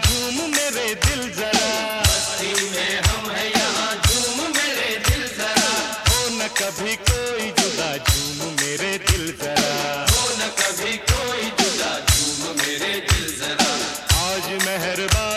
झूम मेरे दिल जरा, मस्ती में हम है यहाँ, झूम मेरे दिल जरा। हो न कभी कोई जुदा, झूम मेरे दिल जरा, हो न कभी कोई जुदा, झूम मेरे दिल जरा। आज मेहरबान